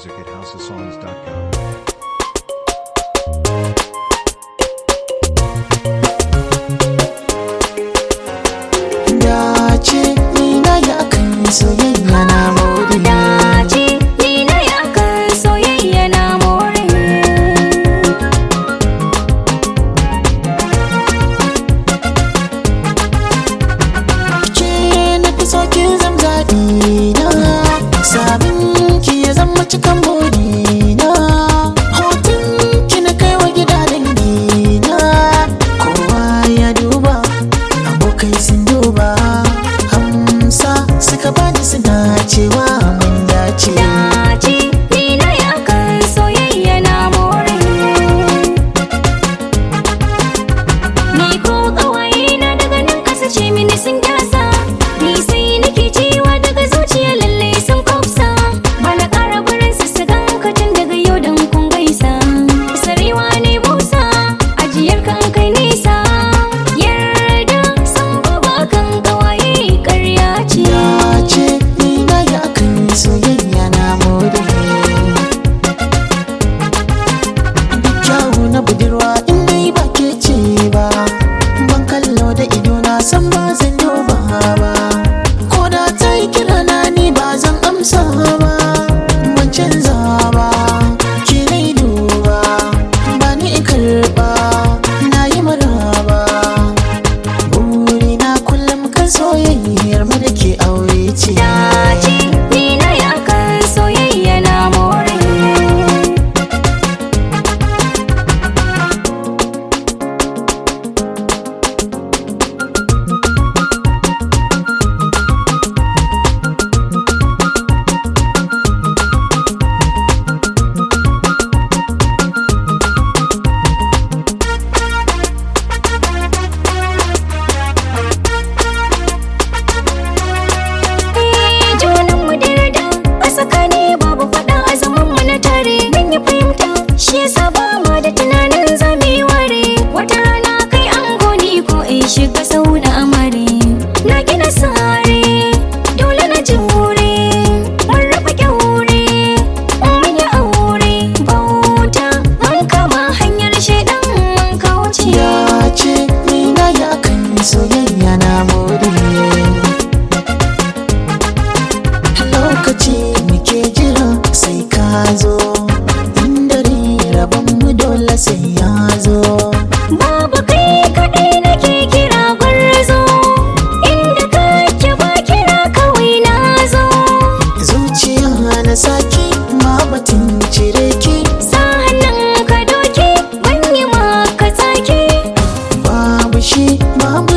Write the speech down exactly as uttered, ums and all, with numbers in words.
music at house of songs dot com. Dace ni na yi akan soyayya na more. Dace ni na yi akan soyayya na more. Ke na fi so kin zam zaɓi na, sabin ki ya zama cikan buri na. Hoton ki na kai wa gida dangi na, kowa ya duba abokai sun duba, hamsa suka bani suna cewa mun dace. Dace ni na yi akan soyayya na more. Ni ko ƙawaye na daga nan ƙasa ce mini sun gasa, ni sai nake cewa daga zuciya lalle sun kwafsa. Bana ƙara barin su su gankacin daga yau don kun gaisa. Sarewa ne busa ajiyar kan kai nesa, yarda san baba kan ƙawaye ƙarya ce. Dace ni na yi akan soyayya na more. Duk kyawu na budurwa in dai ba ke ce ba, ban kallo da ido na san ba zan duba ba. Ko da ta yi kira na ni ba zan amsa ba, ban canza ba. Ki na yi duba ba ni in karɓa, na yi maraba. Burina kullum kan soyayyar mu da ke aure ce. Dace ni na yi akan soyayya na more. Junanmu da yarda a tsakani babu faɗa a zamanmu na tare. Mun yi fahimta shi yasa ba ma da tunanin za mu yi ware. Wata rana kai ango ni ko in shiga sau na amare. Na gina sare dole na jure, mun raba kyaure mun yi aure. Bauta mun kama hanyar shaidan mun kauce. Dace ni na yi akan soyayya na more. Lokaci muke jira sai ka zo, inda rabon mu dole sai ya zo. Babu kai kaɗai nake kira gwarzo, inda kake ba kira kawai na zo. Zuciya na saki ma batun cire ki, Sa hannun ka doke ban yi maka take. babu shi babu